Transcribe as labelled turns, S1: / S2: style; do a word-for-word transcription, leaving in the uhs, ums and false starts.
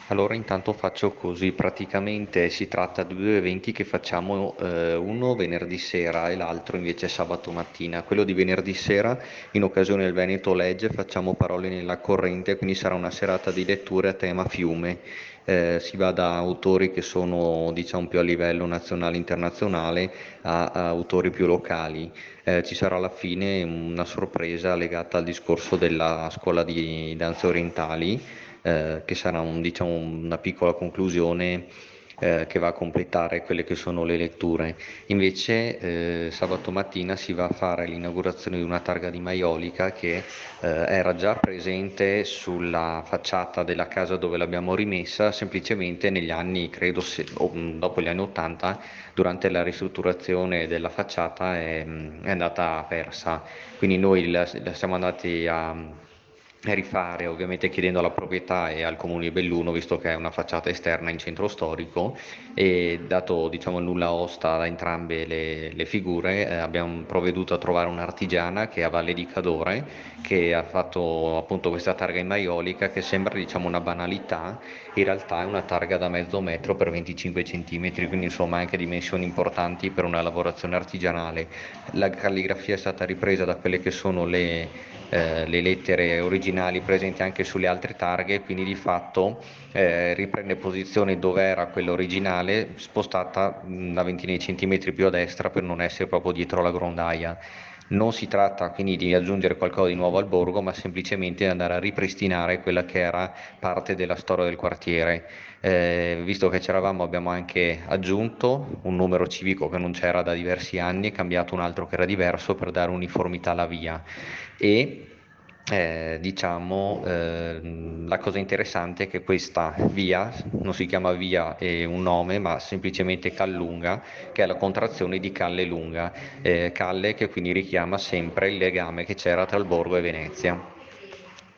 S1: Allora intanto faccio così, praticamente si tratta di due eventi che facciamo, eh, uno venerdì sera e l'altro invece sabato mattina. Quello di venerdì sera, in occasione del Veneto Legge, facciamo Parole nella corrente, quindi sarà una serata di letture a tema fiume. Eh, si va da autori che sono diciamo più a livello nazionale e internazionale a, a autori più locali. Eh, ci sarà alla fine una sorpresa legata al discorso della scuola di danze orientali, eh, che sarà un- diciamo, una piccola conclusione eh, che va a completare quelle che sono le letture. Invece eh, sabato mattina si va a fare l'inaugurazione di una targa di maiolica che eh, era già presente sulla facciata della casa dove l'abbiamo rimessa, semplicemente negli anni, credo, se- o, mh, dopo gli anni ottanta, durante la ristrutturazione della facciata è, mh, è andata persa. Quindi noi la, la siamo andati a a rifare, ovviamente chiedendo alla proprietà e al comune di Belluno, visto che è una facciata esterna in centro storico, e dato diciamo il nulla osta da entrambe le, le figure, eh, abbiamo provveduto a trovare un'artigiana che è a Valle di Cadore, che ha fatto appunto questa targa in maiolica che sembra diciamo una banalità, in realtà è una targa da mezzo metro per venticinque centimetri, quindi insomma anche dimensioni importanti per una lavorazione artigianale. La calligrafia è stata ripresa da quelle che sono le eh, le lettere originali presenti anche sulle altre targhe, quindi di fatto eh, riprende posizione dove era quella originale, spostata mh, una ventina di centimetri più a destra per non essere proprio dietro la grondaia. Non si tratta quindi di aggiungere qualcosa di nuovo al borgo, ma semplicemente di andare a ripristinare quella che era parte della storia del quartiere. Eh, visto che c'eravamo, abbiamo anche aggiunto un numero civico che non c'era da diversi anni e cambiato un altro che era diverso per dare uniformità alla via. E eh, diciamo, ehm, la cosa interessante è che questa via non si chiama via e un nome, ma semplicemente Callunga, che è la contrazione di Calle Lunga, eh, Calle che quindi richiama sempre il legame che c'era tra il borgo e Venezia.